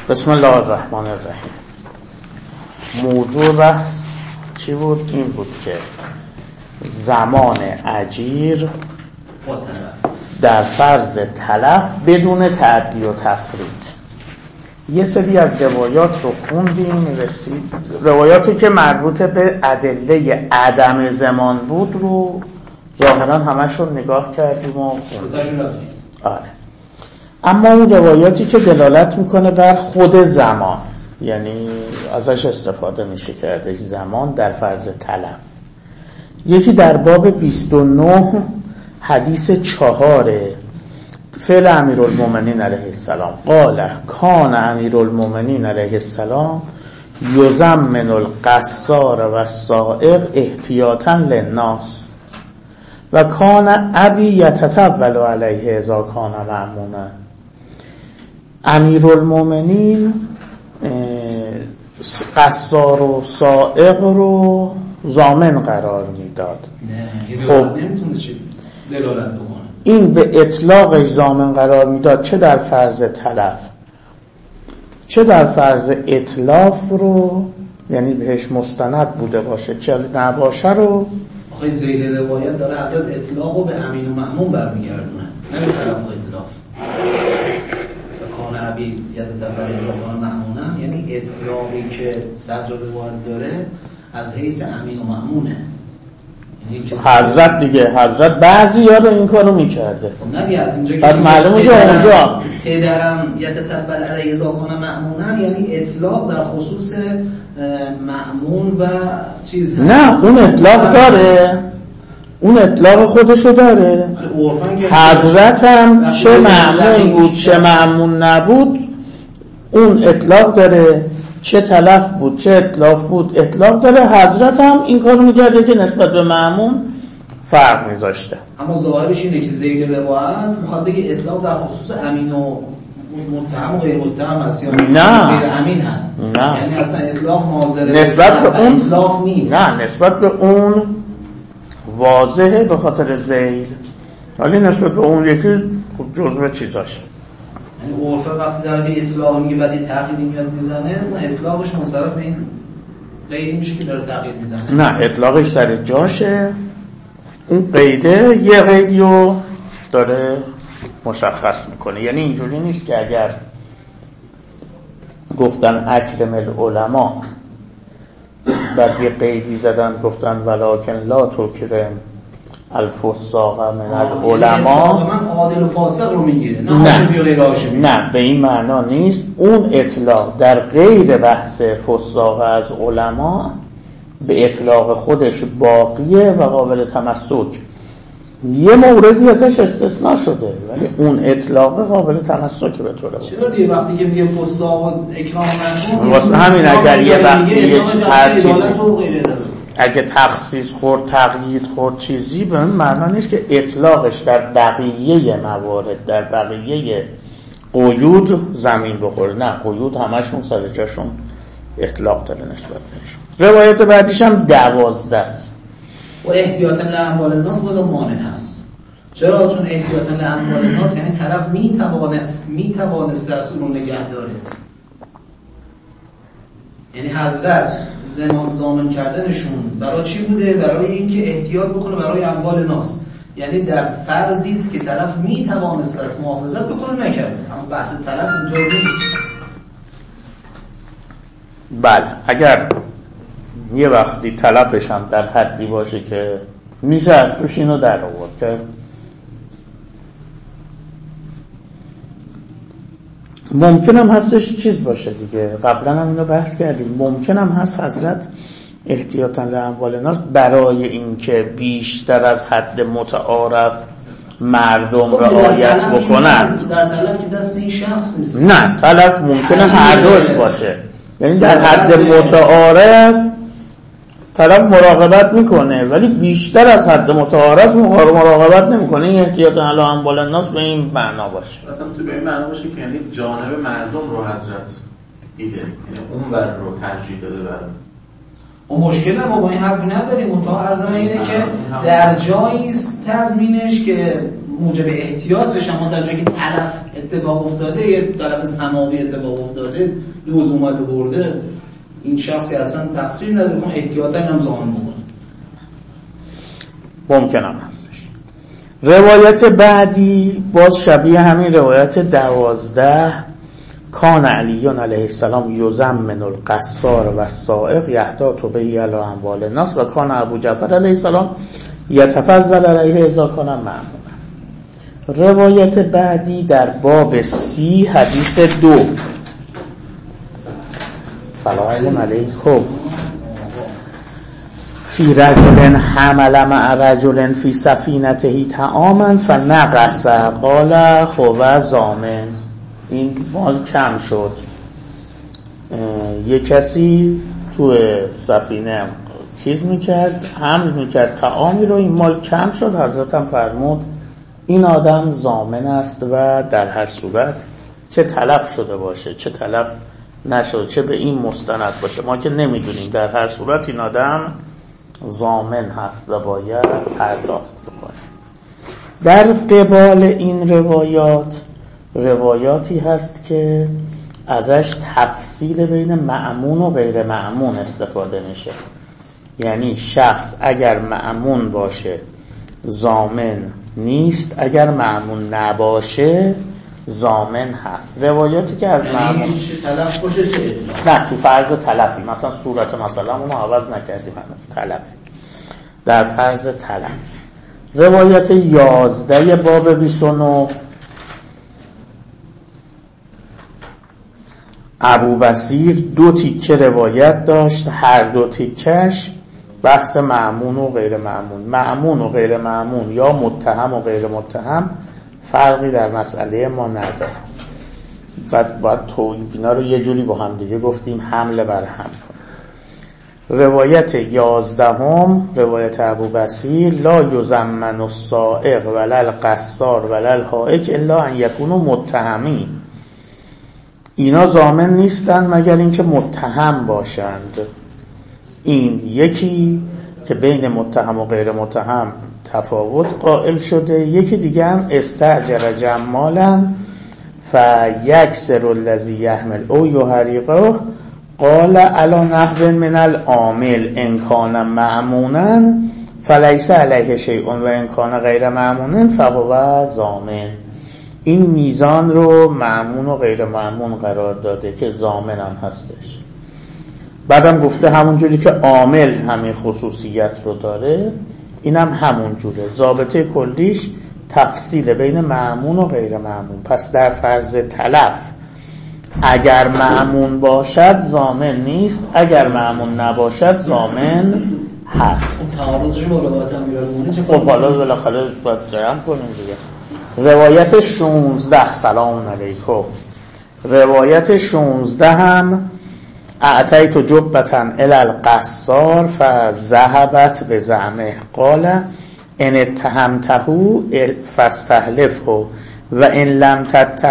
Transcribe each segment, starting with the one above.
بسم الله الرحمن الرحیم. موضوع بحث چی بود؟ این بود که زمان اجیر در فرض تلف بدون تعدی و تفرید. یه سری از روایات رو خوندیم، رسید روایاتی که مربوط به ادله عدم زمان بود رو ظاهرا همش رو نگاه کردیم و خوندیم. آره. اما اون روایاتی که دلالت میکنه بر خود زمان، یعنی ازش استفاده میشه کرده زمان در فرض تلف، یکی در باب 29 حدیث 4 فعل امیرالمومنین علیه السلام قال کان امیرالمومنین علیه السلام یزمن القصار و السائق احتیاطا للناس و کان ابی یتطول علیه اذا کان مأمونا. امیرالمومنین قصار و سائق رو ضامن قرار میداد. خب این به اطلاقش ضامن قرار میداد، چه در فرض تلف چه در فرض اتلاف رو، یعنی بهش مستند بوده باشه چه نباشه رو. آخه زیر روایت داره حضرت اطلاق رو به امین و مأمون برمیگردونه، نه به طرف و اطلاف. و کان عبی یتطول اذا کان مأمونا، یعنی اطلاقی که صدر روایت داره از حیث امین و مأمونه. حضرت دیگه حضرت بعضی ها رو این کارو میکرده. نبی از اینجا که پس معلومه که اونجا پدرم یتطول علیه اذا کان مأمونا یعنی اطلاق در خصوص مأمون و چیز هست. نه اون اطلاق داره، اون اطلاق خودشو داره. حضرت هم چه مأمون بود چه مأمون نبود اون اطلاق داره، چه تلف بود چه اطلاف بود اطلاق داره. حضرت هم این کارو میکرده که نسبت به مأمون فرق میذاشته. اما ظاهرش اینه که ذیل روایت میخواد بگه اطلاق در خصوص امین و متهم و غیر متهم هست یا غیر امین هست. نه. یعنی اصلا اطلاق ناظره نسبت به اون اطلاق نیست. نه نسبت به اون واضحه به خاطر ذیل، ولی نسبت به اون یکی جزء چیزاش. یعنی عرفه وقتی در اطلاق میگه بعد تقییدی میاد میزنه، اون اطلاقش منصرف به این غیری میشه که داره تقیید میزنه. نه اطلاقش سر جاشه، اون قیده یه قیدیو داره مشخص میکنه. یعنی اینجوری نیست که اگر گفتن اکرم العلماء بعد یه قیدی زدن گفتن ولکن لا تکرم الفساق من العلماء، من عادل و فاسق رو میگیره، نه به این معنا نیست. اون اطلاق در غیر بحث فساق از علما به اطلاق خودش باقیه و قابل تمسک. یه موردی ازش استثناء شده ولی اون اطلاق قابل تمسک به طور بود. چرا دیگه وقتی که میگه فساق و اکرام مردم واسه همین اگر یه وقتی هر چیزی اگه تخصیص خورد تقیید خورد چیزی به این معنا نیست که اطلاقش در بقیه موارد در بقیه قیود زمین بخوره. نه قیود همشون سر جاشون اطلاق داره نسبت بهشون. روایت بعدیش هم 12 است. و احتیاطاً لاموال الناس باز مانع هست. چرا؟ چون احتیاطاً لاموال الناس یعنی طرف میتوانست از اون نگه داره. یعنی حضرت ضامن کردنشون برای چی بوده؟ برای اینکه احتیاط بکنه برای اموال ناس، یعنی در فرضی است که طرف میتوانست از محافظت بکنه نکرده. اما بحث طرف اینطور نیست. بله اگر یه وقتی تلفش هم در حدی باشه که میشه از توش اینو در آورد که ممکن هم هستش چیز باشه دیگه. قبلا هم اینو بحث کردیم. ممکن هم هست حضرت احتیاطاً لاموال الناس برای اینکه بیشتر از حد متعارف مردم رعایت بکنند. در تلف که دست این شخص نیست. نه تلف ممکنه هر دوش باشه، یعنی در حد متعارف طرف مراقبت میکنه ولی بیشتر از حد متعارف مراقبت نمیکنه. این احتیاطاً لاموال الناس به این معنا باشه. مثلا تو به این معنا باشه که یعنی جانب مردم رو حضرت دیده، یعنی اون ور رو ترجیح داده بر اون. مشکل هم با این حرف نداریم. منتها عرض من اینه که در جایی تضمینش که موجب احتیاط بشن، ما در جایی که تلف اتفاق افتاده، یه تلف سماوی اتفاق افتاده، دوز اومده برده، این شخصی اصلا تقصیر نداره، خب احتیاطا اینم زمان بکنه. ممکنم هستش. روایت بعدی باز شبیه همین روایت 12 کان علیون علیه السلام یزمن القصار و السائق یحتاط به علی اموال الناس و کان ابو جعفر علیه السلام یتفضل علیه اذا کان مأمونا. روایت بعدی در باب 30 حدیث 2. سلام علیکم. فی رجل حمل مع رجل فی سفینته طعاما فنقص قال هو ضامن. این باز کم شد. یه کسی تو سفینه چیز میکرد، حمل میکرد طعامی رو، این مال کم شد، حضرت هم فرمود این آدم ضامن است و در هر صورت چه تلف شده باشه چه تلف نشده چه به این مستند باشه ما که نمیدونیم، در هر صورت این آدم ضامن هست و باید پرداخت بکنه. در قبال این روایاتی هست که ازش تفصیل بین مأمون و غیر مأمون استفاده میشه. یعنی شخص اگر مأمون باشه ضامن نیست، اگر مأمون نباشه ضامن هست. روایاتی که از مأمون تلف باشه نه تو فرض تلفی، مثلا صورت مثلا اونو عوض نکردیم، تلف در فرض تلف. روایت 11 باب 29 ابو بصیر 2 تیکه روایت داشت، هر 2 تیکش بحث مأمون و غیر مأمون. مأمون و غیر مأمون یا متهم و غیر متهم فرقی در مسئله ما نداره و باید اینا رو یه جوری با هم دیگه گفتیم حمله بر هم کنیم. روایت 11 روایت ابو بصیر لا یزمن السائق ولا القصار ولا الحائک الا ان یکونوا متهمین. اینا ضامن نیستن مگر اینکه متهم باشند. این یکی که بین متهم و غیر متهم تفاوت قائل شده، یکی دیگه هم استأجر جمالا فیکسر الذی یحمل او یحرقه قال علی نحو من العامل ان کان مأمونا فلیس علیه شیء و ان کان غیر مأمون فهو ضامن. این میزان رو مأمون و غیر مأمون قرار داده که ضامن هم هستش. بعدم گفته همون جوری که عامل همین خصوصیت رو داره اینم همون جوره. ضابطه کلیش تفصیل بین مأمون و غیر مأمون. پس در فرض تلف اگر مأمون باشد ضامن نیست، اگر مأمون نباشد ضامن هست. تعارضش با روایت امیرالمومنین چه؟ خب حالا بالاخره باید جمع کنیم دیگه. روایت 16 سلام علیکم. روایت 16 هم اعطیت جبتن الی القصار فذهبت بزعمه قال ان اتهمته فاستحلفه و ان لم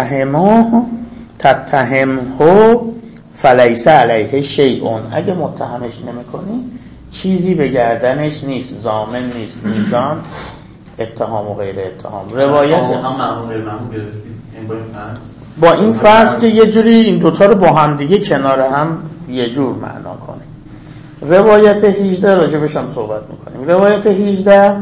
تتهمه فلیس علیه شیء. اگه متهمش نمی‌کنی چیزی به گردنش نیست، ضامن نیست. میزان اتهام و غیر اتهام. روایت هم مأمون غیر مأمون گرفتید این با این فرض، با این فرض که یه جوری این دوتا رو با هم دیگه کنار هم یه جور معنا کنیم. روایت 18 راجبش هم صحبت میکنیم. روایت 18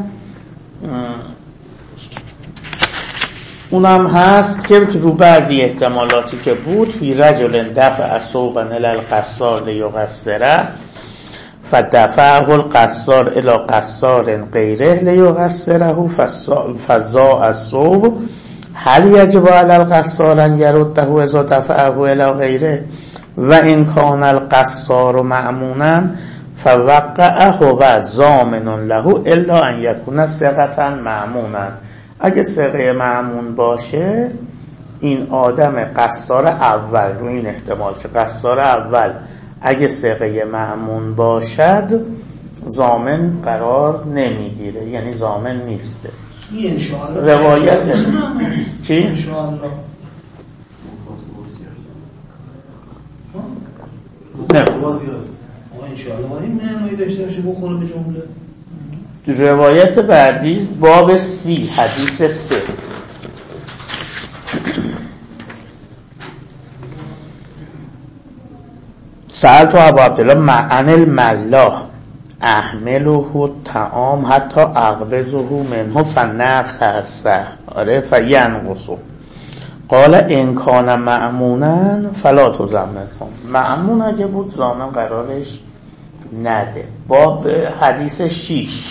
اونم هست که رو بعضی احتمالاتی که بود فی رجل دفع ثوبا الی القصار لیقصره فدفعه القصار الی قصار غیره لیقصره فضاء الثوب هل یجب علی القصار ان یرده اذا دفعه الی غیره و ان کان القصار مأمونا فوقعه و ضامن له الا ان یکون ثقة مأمونا. اگه ثقه مأمون باشه این آدم قصار اول، رو این احتمال که قصار اول اگه ثقه مأمون باشد ضامن قرار نمیگیره، یعنی ضامن نیسته. روایت چی؟ انشاءالله نه انشاءالله باید این معنایی داشته باشه بخوره به جمله. روایت بعدی باب 30 حدیث 3. سألت ابو عبدالله عن الملاح احمله الطعام حتی اقبضه منه فنخس فینقص قال ان کان مأمونا فلا تضمنه. مأمون اگه بود ضامن قرارش نده. باب حدیث 6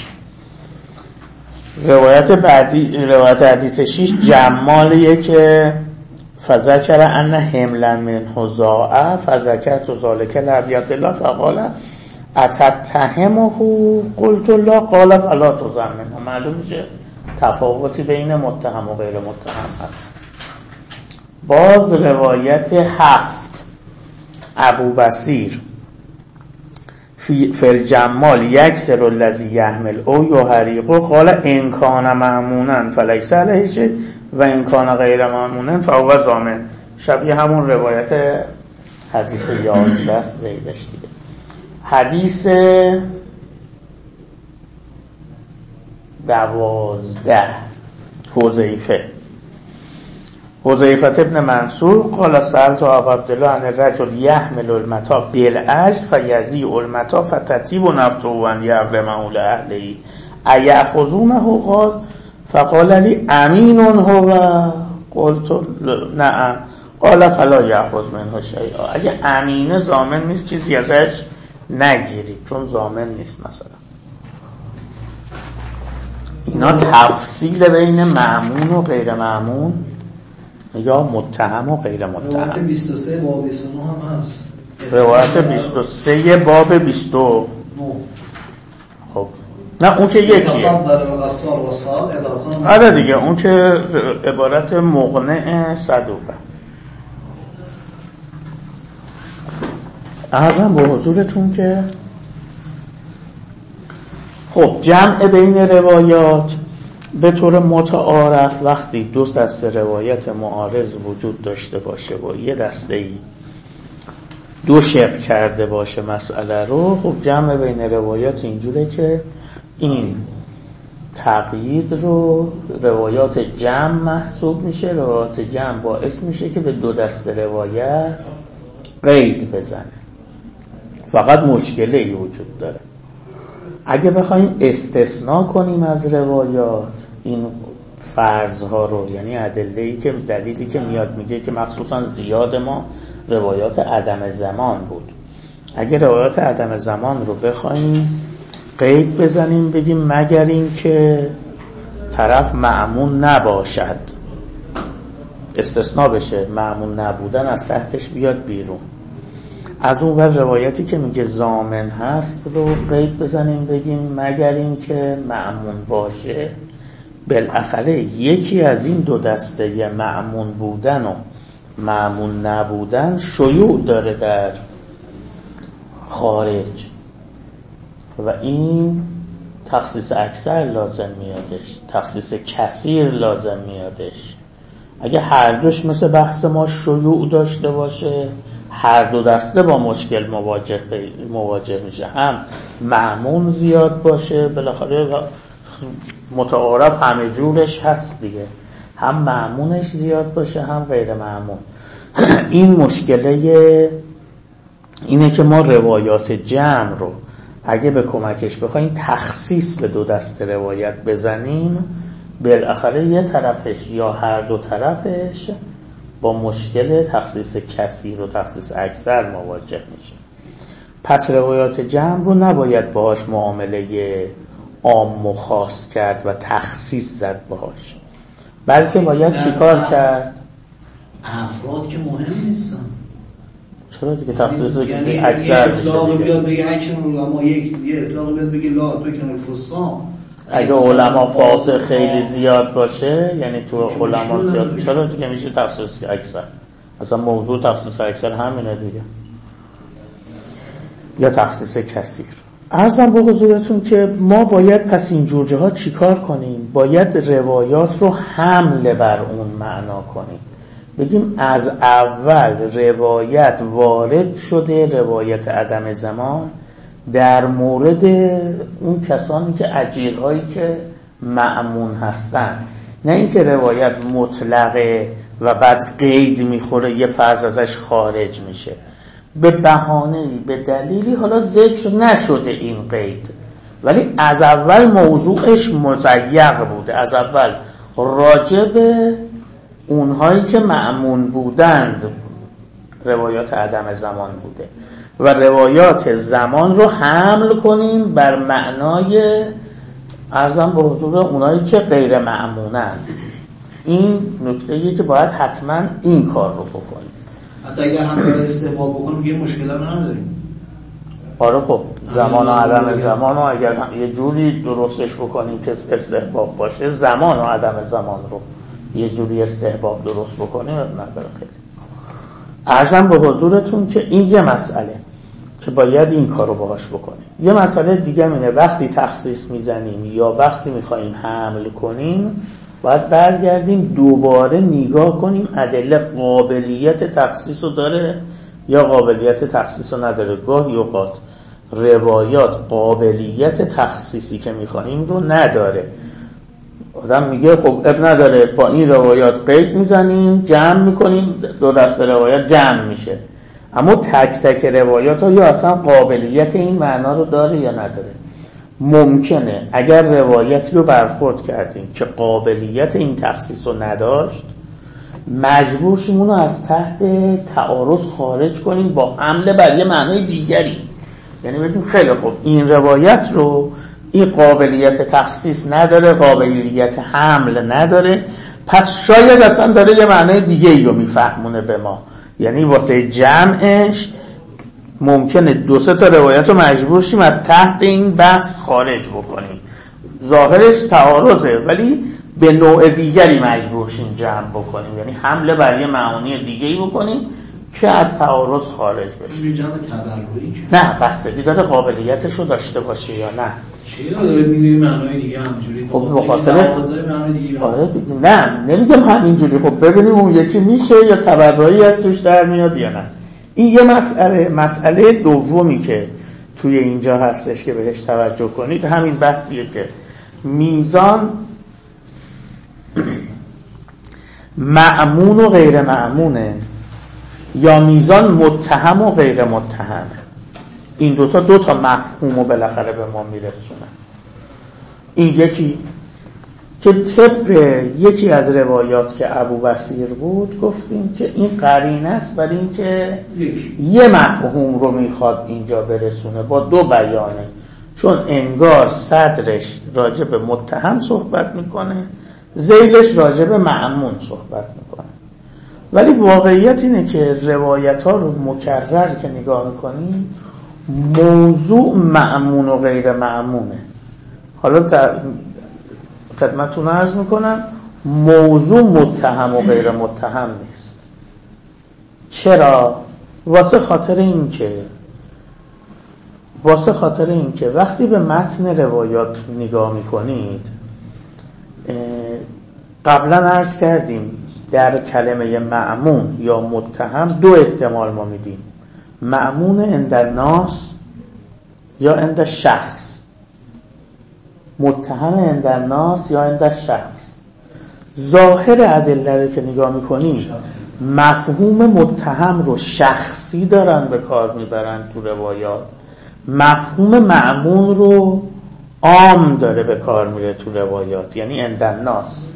روایت حدیث 6 جمالیه که فذکر ان حملا منه ضاع فذکرت ذلک لعبد الله فقال اتتهمه قلت لا قال فلا تضمنه. معلوم میشه تفاوتی بین متهم و غیر متهم هست. باز روایت 7 ابو بصیر فی الجمال یکسر الذی یحمل او یحریق قال ان کان مأمونا فلیس علیه شیء و ان کان غیر مأمونا فهو ضامن. شبیه همون روایت حدیث 11 زیدش دیگه. حدیث 12 حذیفه ابن منصور قال سألت ابا عبدالله عن الرجل يحمل المتاع بالعجل فيزيع المتاع فتطيب نفسه وان يغرمه لأهله أيأخذونه قال فقال لي امین هو قلت نعم قال فلا یأخذ منه شیئا. اگه امینه ضامن نیست چیزی ازش نگیرید چون ضامن نیست. مثلا اینا تفصیل بین مأمون و غیر مأمون یا متهم و غیر متهم. روایت 23 باب 29 هم هست. روایت 23 باب 29. خب نه اون که یکیه. آره دیگه اون که عبارت مقنع صدوقه. عرضم به حضورتون که خب جمع بین روایات به طور متعارف وقتی دو دسته روایت معارض وجود داشته باشه و یه دسته‌ای دو شق کرده باشه مسئله رو، خب جمع بین روایات اینجوره که این تقیید رو روایات جمع محسوب میشه. روایات جمع باعث میشه که به دو دسته روایت قید بزنه. فقط مشکلی وجود داره. اگه بخوایم استثناء کنیم از روایات این فرضها رو، یعنی دلیلی که میاد میگه که مخصوصا زیاد ما روایات عدم زمان بود، اگه روایات عدم زمان رو بخوایم قید بزنیم بگیم مگر این که طرف مأمون نباشد، استثناء بشه، مأمون نبودن از تحتش بیاد بیرون. از اون ور روایتی که میگه ضامن هست رو قید بزنیم بگیم مگر این که مأمون باشه. بالاخره یکی از این دو دسته مأمون بودن و مأمون نبودن شیوع داره در خارج و این تخصیص اکثر لازم میادش، تخصیص کثیر لازم میادش. اگه هر دوش مثل بحث ما شیوع داشته باشه، هر دو دسته با مشکل مواجه میشه، هم مأمون زیاد باشه، بالاخره متعارف همه جورش هست دیگه، هم مأمونش زیاد باشه هم غیر مأمون. این مشکله اینه که ما روایات جمع رو اگه به کمکش بخوایم تخصیص به دو دسته روایت بزنیم، بالاخره یه طرفش یا هر دو طرفش با مشکل تخصیص کثیر و تخصیص اکثر مواجه میشه. پس روایات جمع رو نباید باهاش معامله عام و خاص کرد و تخصیص زد باهاش، بلکه باید چیکار کرد؟ افراد که مهم نیستن. چرا دیگه تخصیص یعنی اکثر میشه. اطلاق بیاد بگه اکنون علما یه اطلاق بیاد بگه لا تو کنون الفسان. اگه علما فاسق خیلی زیاد باشه، یعنی تو علما زیاد، چرا دیگه میشه تخصیص اکثر؟ اصلا موضوع تخصیص اکثر همینه دیگه، یا تخصیص کثیر. عرضم به حضورتون که ما باید پس این جور جاها چیکار کنیم؟ باید روایات رو حمل بر اون معنا کنیم، بگیم از اول روایت وارد شده، روایت عدم زمان در مورد اون کسانی که اجیرهایی که مأمون هستن، نه اینکه روایت مطلقه و بعد قید میخوره یه فرض ازش خارج میشه، به بهانه‌ای به دلیلی حالا ذکر نشده این قید، ولی از اول موضوعش مضیق بوده، از اول راجع به اونهایی که مأمون بودند روایات عدم زمان بوده و روایات زمان رو حمل کنیم بر معنای عرضم به حضور اونایی که غیر مأمونند. این نکته‌ایه که باید حتما این کار رو بکنیم. حتی اگر همه استحباب بکنیم که مشکل هم نداریم. آره خب زمان و عدم زمان رو اگر یه جوری درستش بکنیم که استحباب باشه، زمان و عدم زمان رو یه جوری استحباب درست بکنیم نداره. خیلی عرضم به حضورتون که این یه مسئله که باید این کارو باهاش بکنیم. یه مسئله دیگه اینه وقتی تخصیص میزنیم یا وقتی میخواییم حمل کنیم باید برگردیم دوباره نگاه کنیم ادله قابلیت تخصیص رو داره یا قابلیت تخصیص رو نداره. گاهی اوقات روایات قابلیت تخصیصی که میخواییم رو نداره، آدم میگه خب اب نداره، با این روایات قید میزنیم جمع میکنیم دو دسته روایات جمع میشه، اما تک تک روایات ها یا اصلا قابلیت این معنا رو داره یا نداره. ممکنه اگر روایتی رو برخورد کردیم که قابلیت این تخصیص رو نداشت مجبور شیم اونو از تحت تعارض خارج کنیم با حمله بر یه معنای دیگری. یعنی بگیم خیلی خوب این روایت رو این قابلیت تخصیص نداره، قابلیت حمل نداره، پس شاید اصلا داره یه معنای دیگه ای رو میفهمونه به ما. یعنی واسه جمعش ممکنه دو سه تا روایت رو مجبور شیم از تحت این بحث خارج بکنیم. ظاهرش تعارضه ولی به نوع دیگری مجبور شیم جمع بکنیم، یعنی حمله بر یه معانی دیگه‌ای بکنیم که از تعارض خارج بشه. یه جمع تبرعی نه بستگی داره قابلیتش رو داشته باشه یا نه. چرا داره میگه معنای دیگه همینجوری؟ خب به خاطر معنای دیگه. آره دیگه. نه نمیگم همینجوری، خب ببینیم اون یکی میشه یا تبرعی از توش در میاد یا نه. این یه مسئله دومی که توی اینجا هستش که بهش توجه کنید همین بحثیه که میزان مأمون و غیر مأمونه یا میزان متهم و غیر متهم. این دو تا مفهوم رو بالاخره به ما میرسونه. این یکی که طبق یکی از روایات که ابو بصیر بود گفتیم که این قرینه است برای این که یه مفهوم رو میخواد اینجا برسونه با دو بیانه، چون انگار صدرش راجع به متهم صحبت میکنه، ذیلش راجع به مأمون صحبت میکنه. ولی واقعیت اینه که روایت ها رو مکرر که نگاه میکنیم موضوع مأمون و غیر مأمونه. حالا خدمتتون عرض میکنم موضوع متهم و غیر متهم نیست. چرا؟ واسه خاطر این که وقتی به متن روایات نگاه میکنید قبلا عرض کردیم در کلمه مأمون یا متهم دو احتمال ما میدیم، مأمون عند الناس یا عند شخص، متهم عند الناس یا عند شخص. ظاهر ادله رو که نگاه میکنیم مفهوم متهم رو شخصی دارن به کار میبرن تو روایات، مفهوم مأمون رو عام داره به کار میره تو روایات، یعنی عند الناس.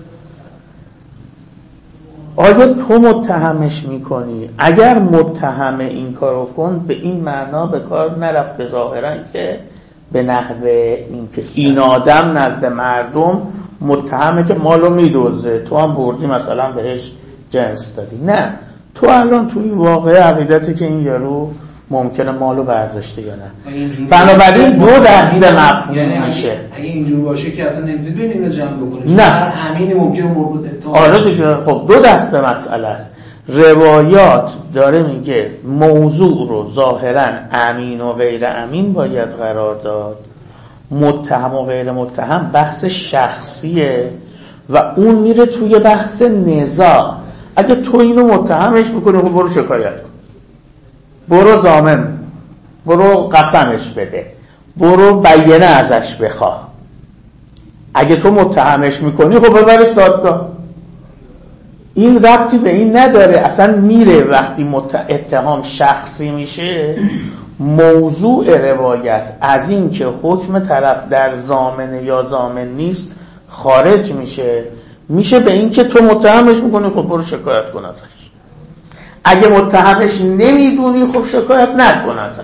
آیا تو متهمش میکنی؟ اگر متهم این کارو کن به این معنا به کار نرفته ظاهرا که به نحو اینکه این آدم نزد مردم متهمه که مالو میدوزه، تو هم بردی مثلا بهش جنس دادی. نه، تو الان تو این واقعه عقیدتی که این یارو ممکنه مالو برداشته یا نه. بنابراین دو دسته مفهوم میشه. اگه اینجور باشه که اصلا نمیتونید ببینید اینو جمع بکنید. نه، هر امینی ممکنه مربوط اتهام. آره دیگه. خب دو دسته مسئله است. روایات داره میگه موضوع رو ظاهرا امین و غیر امین باید قرار داد، متهم و غیر متهم بحث شخصیه و اون میره توی بحث نزاع. اگه تو اینو متهمش بکنی برو شکایت کن، برو ضامن، برو قسمش بده. برو بیانه ازش بخواه. اگه تو متهمش میکنی خب ببرش دادگاه. این ربطی به این نداره، اصلا میره وقتی اتهام شخصی میشه، موضوع روایت از این که حکم طرف در ضامن یا ضامن نیست خارج میشه به این که تو متهمش میکنی خب برو شکایت کن ازش. اگه متهمش نمیدونی خب شکایت نکن ازش.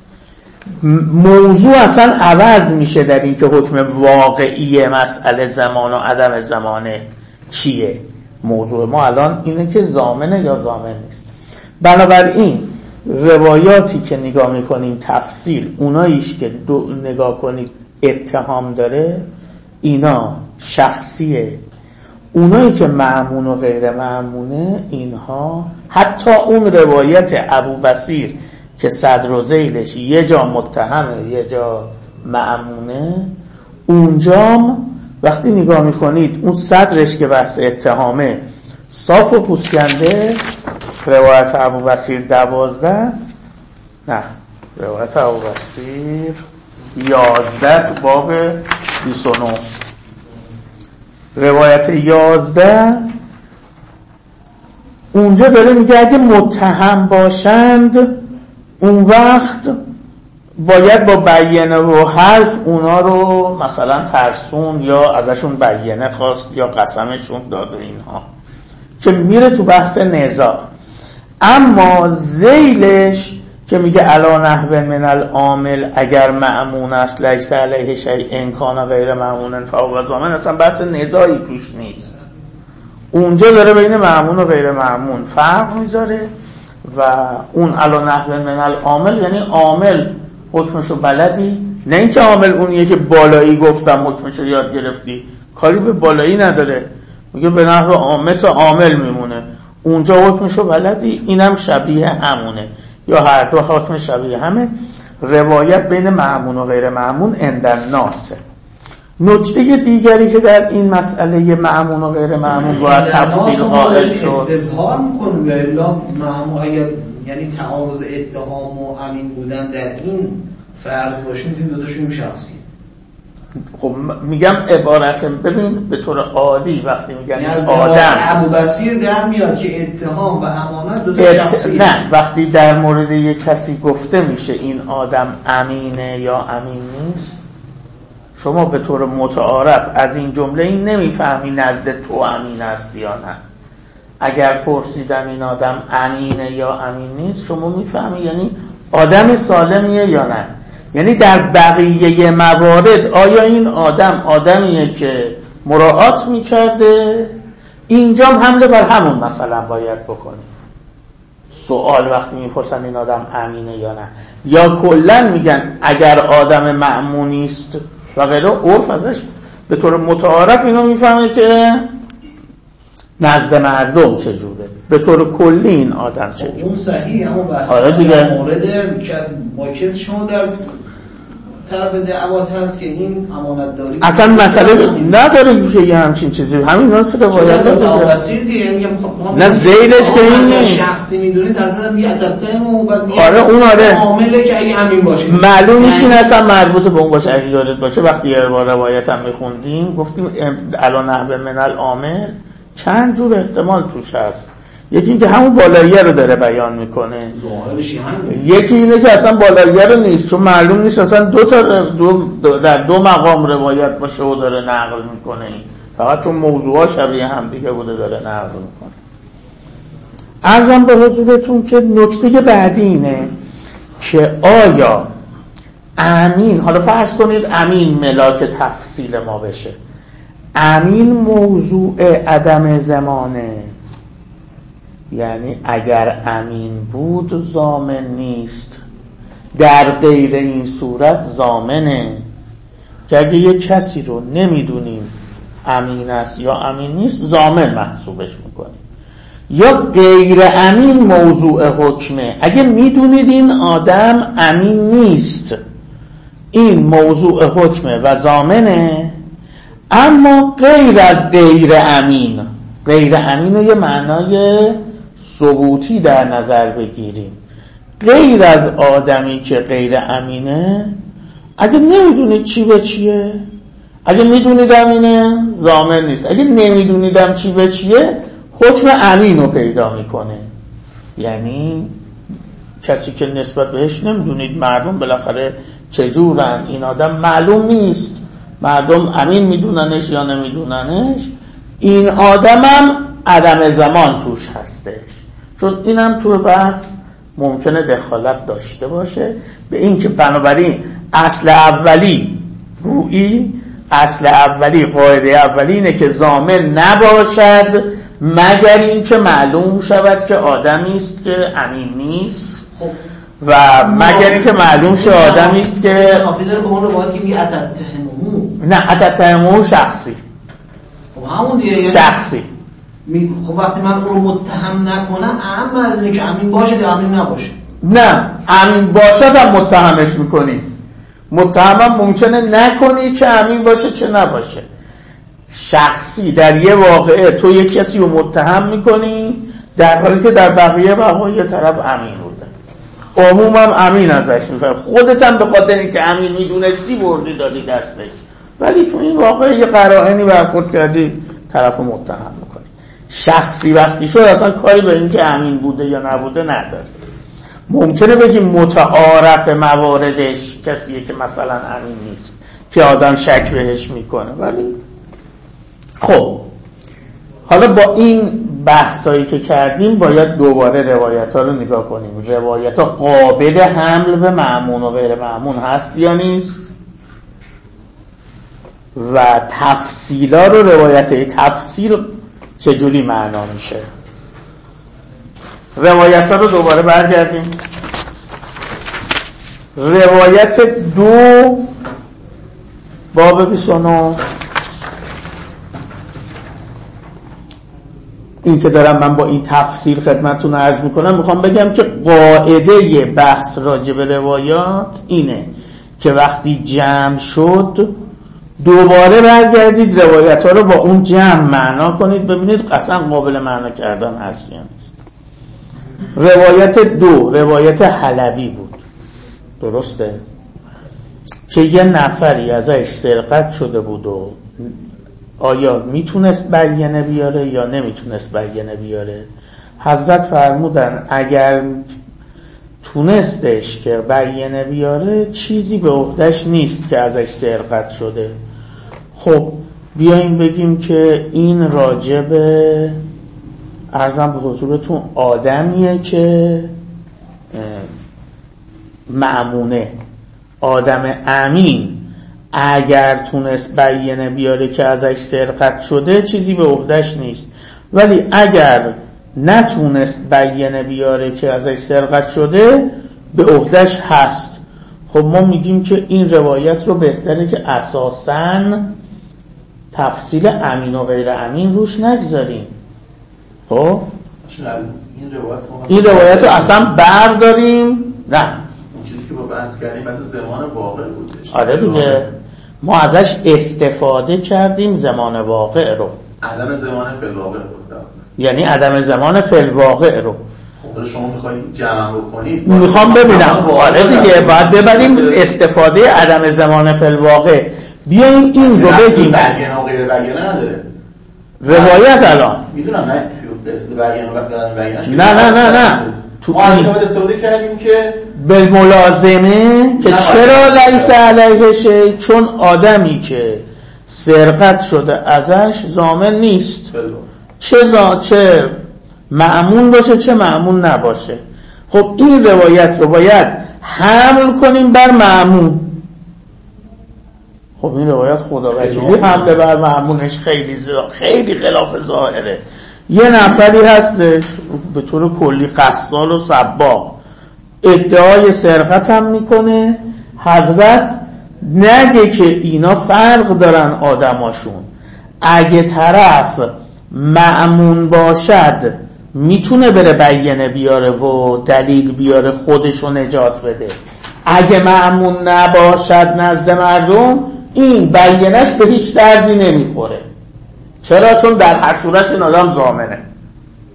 موضوع اصلا عوض میشه در این که حکم واقعی مسئله زمان و عدم زمانه چیه. موضوع ما الان اینه که ضامنه یا ضامن نیست. بنابراین روایاتی که نگاه میکنیم تفصیل، اوناییش که نگاه کنید اتهام داره اینا شخصیه، اونایی که مأمون و غیر مأمونه اینها، حتی اون روایت ابوبصیر که صدر و ذیلش یه جا متهمه یه جا مأمونه، اونجام وقتی نگاه میکنید اون صدرش که بحث اتهامه صاف و پوسکنده، روایت ابوبصیر 12، نه روایت ابوبصیر 11 تو باب 29، روایت 11 اونجا داره میگه اگه متهم باشند اون وقت باید با بیانه و حلف اونا رو مثلا ترسوند یا ازشون بیانه خواست یا قسمشون داد و اینها که میره تو بحث نزاع. اما ذیلش که میگه علا نحو من العامل اگر مأمون است لیس علیه شیء ان کان غیر مأمون فهو ضامن، اصلا بحث نزاعی توش نیست. اونجا داره بین مأمون و غیر مأمون فرق میذاره و اون علا نحو من العامل یعنی عامل حکمشو بلدی، نه اینکه عامل اونیه که بالایی گفتم حکمشو یاد گرفتی، کاری به بالایی نداره، میگه به نحو مثل عامل میمونه، اونجا حکمشو بلدی، اینم شبیه همونه یا هر دو حکم شبیه همه. روایت بین مأمون و غیر مأمون عندن ناسه. نکته دیگری که در این مسئله مأمون و غیر مأمون باید تفصیل قائل شد، استظهار میکنه یا الا مأمون اگر یعنی تعارض اتهام و امین بودن در این فرض باشه میتونیم دوتاشون شخصی. خب میگم عبارت ببین به طور عادی وقتی میگن از آدم ابوبصیر در میاد که اتهام و امانت دو تا شخصی، نه وقتی در مورد یک کسی گفته میشه این آدم امینه یا امین نیست، شما به طور متعارف از این جمله این نمیفهمی نزد تو امین است یا نه. اگر پرسیدم این آدم امینه یا امین نیست شما میفهمی یعنی آدم سالمیه یا نه. یعنی در بقیه موارد آیا این آدم آدمیه که مراعات میکرده، اینجا حمله بر همون مثلا باید بکنی. سوال وقتی میپرسن این آدم امینه یا نه، یا کلن میگن اگر آدم مأمونی است و غیره، عرف ازش به طور متعارف اینو میفهمه که نزد مردم چجوره، به طور کلی این آدم چجوره. اون صحیح، اما بحث دیگه مورد که با کس شما در طرف دعوات هست که این امانت داری اصلا مسئله نداره که یه همچین چیزی، همین ناس روایت نه زیدش که این نیست شخصی میدونید اصلا یه عددتایم و بعد اون آره عامله که اگه همین باشه معلوم نیست این اصلا مربوط به اون باشه. اگه یادت باشه وقتی یه روایت هم میخوندیم گفتیم علی نحو من العامل چند جور احتمال توش هست. یکی این که همون بالاییه رو داره بیان میکنه، یکی اینه که اصلا بالاییه رو نیست چون معلوم نیست اصلا در دو مقام روایت باشه و داره نقل میکنه، این فقط چون موضوعها شبیه هم دیگه بوده داره نقل میکنه. عرضم به حضورتون که نکته بعدی اینه که آیا امین، حالا فرض کنید امین ملاک تفصیل ما بشه، امین موضوع عدم زمانه، یعنی اگر امین بود ضامن نیست، در غیر این صورت ضامنه، که اگه یک کسی رو نمیدونیم امین است یا امین نیست ضامن محسوبش میکنیم. یا غیر امین موضوع حکمه، اگه میدونید این آدم امین نیست این موضوع حکمه و ضامنه، اما غیر از غیر امین، غیر امین رو یه معنای ثبوتی در نظر بگیریم، غیر از آدمی که غیر امینه اگه نمیدونید چی به چیه، اگه میدونیدم اینه ضامن نیست، اگه نمیدونیدم چی به چیه حکم امین رو پیدا میکنه. یعنی کسی که نسبت بهش نمیدونید مردم بالاخره چجورن، این آدم معلوم نیست، مردم امین میدوننش یا نمیدوننش، این آدم هم عدم زمان توش هستش، چون اینم تو بحث ممکنه دخالت داشته باشه به این که بنابراین اصل اولی گویی، اصل اولی قاعده اولی اینه که ضامن نباشد مگر این که معلوم شود که آدمی است که امین نیست و مگر این که معلوم شد آدمی است که حافظ رو به اون روایت که میگه اتتهمو، نه اتتهمو شخصی، خب همون دیگه شخصی. خب وقتی من اون رو متهم نکنم اهم از اینه که امین باشه یا امین نباشه. نه امین باشد هم متهمش میکنی، متهمم ممکنه نکنی چه امین باشه چه نباشه. شخصی در یه واقعه تو یک کسی رو متهم میکنی در حالی که در بقیه وقایع طرف امین بوده، عمومم امین ازش میکنی، خودت هم به خاطر اینکه امین میدونستی بردی دادی دستش، ولی تو این واقعه یه قرائنی برخورد کردی طرف رو متهم میکنی. شخصی وقتی شد اصلا کاری به این که امین بوده یا نبوده نداره. ممکنه بگیم متعارف مواردش کسیه که مثلا امین نیست که آدم شک بهش میکنه، ولی خب حالا با این بحثایی که کردیم باید دوباره روایت ها رو نگاه کنیم. روایت ها قابل حمل به مأمون و غیر مأمون هست یا نیست، و تفصیلا رو روایت تفصیل چجوری معنا میشه. روایت ها رو دوباره برگردیم. روایت 2 باب 29، این که دارم من با این تفسیر خدمتتون عرض میکنم، میخوام بگم که قاعده بحث راجع به روایات اینه که وقتی جمع شد دوباره برگردید روایت ها رو با اون جمع معنا کنید، ببینید اصلا قابل معنا کردن هست یا نیست. روایت 2 روایت حلبی بود، درسته؟ که یه نفری ازش سرقت شده بود و آیا میتونست بیانه بیاره یا نمیتونست بیانه بیاره. حضرت فرمودن اگر تونستش که بیانه بیاره چیزی به عهده‌اش نیست که ازش سرقت شده. خب بیاییم بگیم که این راجب عرضم به حضورتون آدمیه که مأمونه، آدم امین اگر تونست بیانه بیاره که ازش سرقت شده چیزی به عهده‌اش نیست، ولی اگر نتونست بیانه بیاره که ازش سرقت شده به عهده‌اش هست. خب ما میگیم که این روایت رو بهتره که اساساً تفصیل امین و غیر امین روش نگذاریم. خب این روایت رو اصلا برداریم، نه اون چیزی که با بحث کردیم مثلا زمان واقع بودش. آره دیگه ما ازش استفاده کردیم زمان واقع رو، عدم زمان فی الواقع بود، یعنی عدم زمان فی الواقع رو. خب شما میخواید جمع بکنید، میخوام ببینم آره دیگه باید ببینیم استفاده عدم زمان فی الواقع. بیایم این رو بگیم بیانه و غیر بیانه نداره روایت الان میدونم نه نه تو این استفاده کردیم که بالملازمه که چرا لیس علیه شیء، چون آدمی که سرقت شده ازش ضامن نیست، چه مأمون باشه چه مأمون نباشه. خب این روایت رو باید حمل کنیم بر مأمون. خب این روایت خداوندی حمله بر مأمونش خیلی خلاف ظاهره. یه نفری هستش به طور کلی قصال و سباق ادعای سرقت هم میکنه، حضرت نگه که اینا فرق دارن آدماشون، اگه طرف مأمون باشد میتونه بره بیانه بیاره و دلیل بیاره خودشو نجات بده، اگه مأمون نباشد نزد مردم این بیانش به هیچ دردی نمیخوره. چرا؟ چون در هر صورت این آدم ضامنه.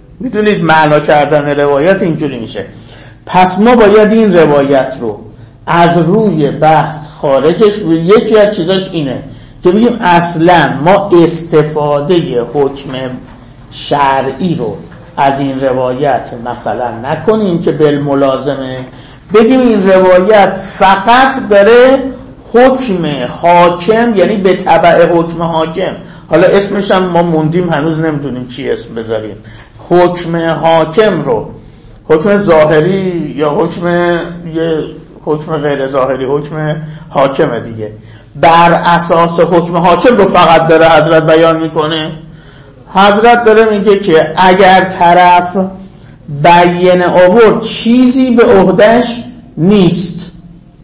میدونید معنا کردن روایت اینجوری میشه. پس ما باید این روایت رو از روی بحث خارجش یکی از چیزاش اینه که بگیم اصلا ما استفاده حکم شرعی رو از این روایت مثلا نکنیم که بالملازمه، بگیم این روایت فقط داره حکم حاکم، یعنی به تبع حکم حاکم، حالا اسمش هم ما موندیم هنوز نمیدونیم چی اسم بذاریم، حکم حاکم رو، حکم ظاهری یا حکم غیر ظاهری، حکم حاکم دیگه، بر اساس حکم حاکم رو فقط داره حضرت بیان میکنه. حضرت داره میگه که اگر طرف بیان آورد چیزی به عهده‌اش نیست،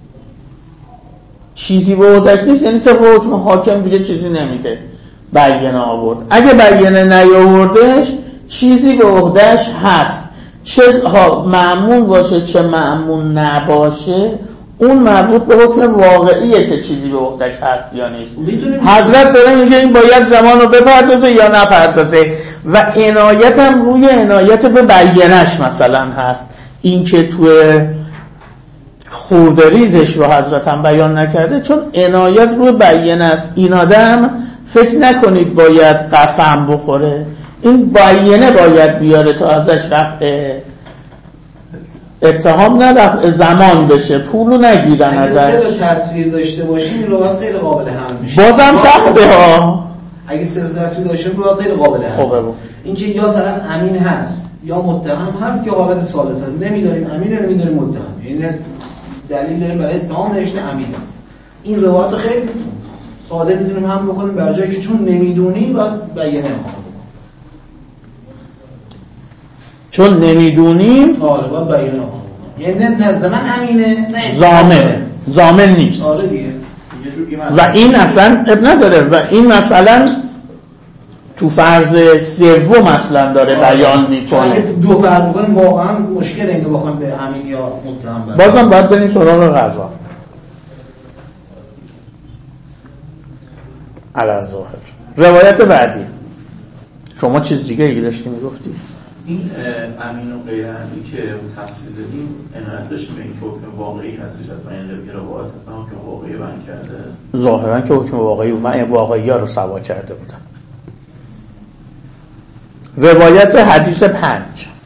چیزی به عهده‌اش نیست یعنی طبق حکم حاکم دیگه چیزی نمیده، بیان آورد. اگه بیان نیاوردش چیزی به عهده‌اش هست، چه مأمون باشه چه مأمون نباشه، اون مربوط به حکم واقعیه که چیزی به عهده‌اش هست یا نیست. حضرت داره میگه این باید زمان رو بپردازه یا نپردازه و عنایت هم روی عنایت به بیانش مثلا هست. این که تو خوردریزش رو حضرت هم بیان نکرده چون عنایت روی بیان است. این آدم فکر نکنید باید قسم بخوره، این بیانه باید بیاره تا ازش رفع اتهام نه رفع زمان بشه، پولو نگیرن ازش. اگه سه تصویر داشته باشیم این روایت خیلی قابل حمل میشه. بازم سخته ها. اگه سه تصویر داشته باشیم روایت خیلی قابل حمل. خوبه بود. اینکه یا طرف امین هست یا متهم هست یا حالت ثالثه، نمیدونیم امینه نمیدونیم متهم، یعنی دلیل داریم برای اتهام نوشته امین هست. این روایت خیلی ساده میدونیم هم بکنیم، برای جایی که چون نمیدونی باید بیانه کنیم. چون نمیدونیم آره باید بیانه کنیم. یعنی نزد من امینه نه ضامن نیست. آره دیگه. و این اصلا اب نداره و این مثلا تو فرض سوم اصلا داره بیان میکنه. دو فرض میکنیم واقعا مشکل اینو بخوایم به امین یا متهم بازم باید بریم سراغ قضا. علی ظاهر روایت بعدی شما چیز دیگه ای داشتی میگفتی؟ این امین و غیر امین که تفصیل دادیم عنایت داشت به این که حکم واقعی هستش حتما این روایت حکم واقعی بیان کرده. ظاهرا که حکم واقعی و من واقعی ها رو سوا کرده بودم. روایت حدیث 5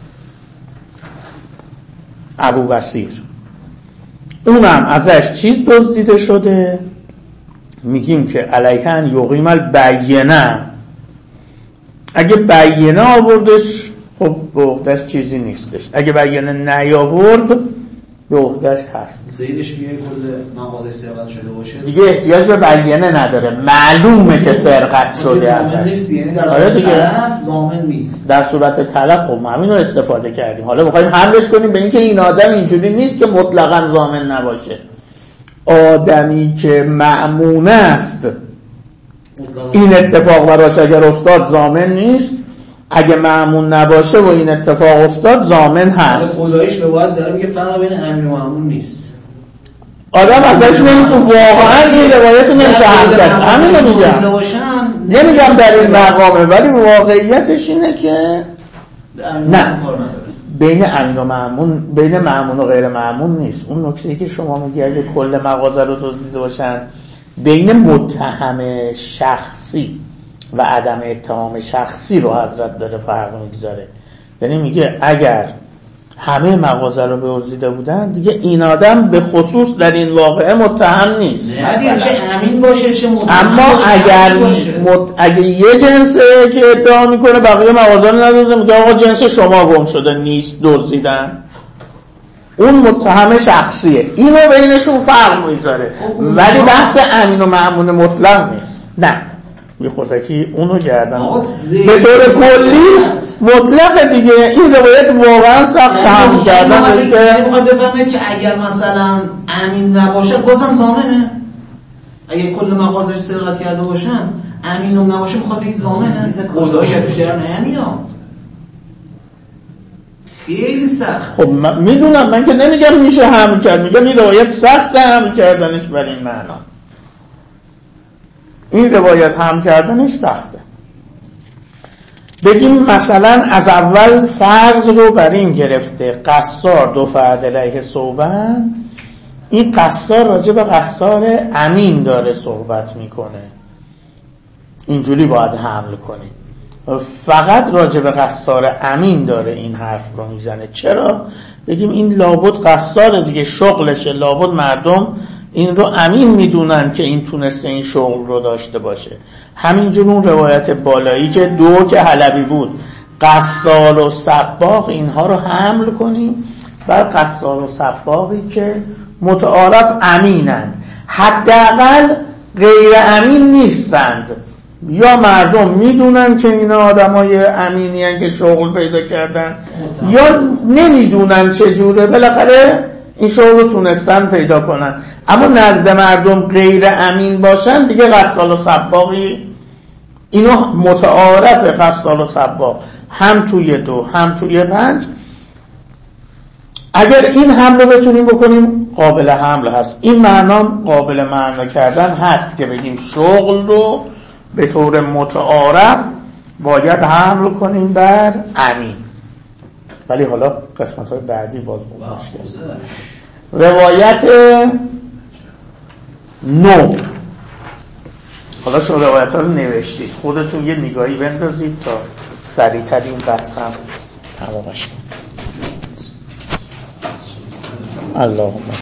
ابو بصیر، اونم ازش چیز دزدیده شده، میگیم که علیهن یقیم البینه، اگه بیانه آوردش خب به عهده‌اش چیزی نیستش، اگه بیانه نیاورد به عهده‌اش هست. زیدش بیای کل مقاله سرقت شده باشه دیگه احتیاج به بیانه نداره، معلومه که سرقت شده ازش. یعنی در صورت تلف ضامن نیست. در صورت تلف خب همین رو استفاده کردیم. حالا می‌خوایم حملش کنیم به اینکه این آدم اینجوری نیست که مطلقاً ضامن نباشه. آدمی که مأمون است این اتفاق براش اگر افتاد ضامن نیست، اگه مأمون نباشه و این اتفاق افتاد ضامن هست. خدایش روایت داره میگه فرق بین امین و مأمون نیست. آدم ازش نمیتونه واقعا این روایت رو نمیشه حمل کرد. همین میگم، نمیگم در این مقامه، ولی واقعیتش اینه که نه بین امین و مأمون، بین مأمون و غیر مأمون نیست. اون نکته‌ای که شما میگی اگه کل مغازه رو دزدیده باشن، بین متهم شخصی و عدم اتهام شخصی رو حضرت داره فرق میگذاره. یعنی میگه اگر همه مغازه رو دزدیده بودن دیگه این آدم به خصوص در این واقعه متهم نیست، چه امین باشه چه متهم. اما اگر یه جنسه که ادعا میکنه بقیه مغازه رو ندزدیده، میگه آقا جنس شما گم شده نیست دزدیدن، اون متهم شخصیه، اینو بینشون فرق میذاره. ولی بحث امین و مأمون مطلق نیست، نه بی خودکی اونو کردن به طور کلیش مطلق دیگه. این روایت واقعا سخت هم کردن که میخواد بفهمه که اگر مثلا امین نباشه بازم ضامنه. اگه کل مغازش سرقت کرده باشن امینم نباشه میخواد بگید ضامنه. خدایش توش در نمیاد. خیلی سخت. خب میدونم، من که نمیگم میشه حمل کرد، میگم این روایت سخت حمل کردنش بر این معنا. این روایت حمل کردنش سخته. بگیم مثلا از اول فرض رو بر این گرفته قصار دو فرد علیه صوبن، این قصار راجع به قصار امین داره صحبت میکنه، اینجوری باید حمل کنیم. فقط راجع به قصار امین داره این حرف رو میزنه. چرا؟ بگیم این لابد قصار دیگه، شغلشه، لابد مردم این رو امین میدونن که این تونسته این شغل رو داشته باشه. همینجور اون روایت بالایی که دو که حلبی بود، قصار و سباق، اینها رو حمل کنیم بر قصار و سباقی که متعارف امینند، حداقل غیر امین نیستند، یا مردم میدونن که اینا آدمای امینی هن که شغل پیدا کردن، یا نمیدونن چجوره، بالاخره این شغل رو تونستن پیدا کنن. اما نزد مردم غیر امین باشن دیگه قصال و سباقی، اینا متعارف قصال و سباق هم توی 2 هم توی 5. اگر این حمل رو بتونیم بکنیم قابل حمل هست. این معنام قابل معنا کردن هست که بگیم شغل رو به طور متعارف باید حمل کنیم بر امین. ولی حالا قسمت‌های بعدی باز مشکل. روایت 9. حالا شما روایت ها رو نوشتید، خودتون یه نگاهی بندازید تا سریع‌تر این بحث هم تمامش کنید. اللهم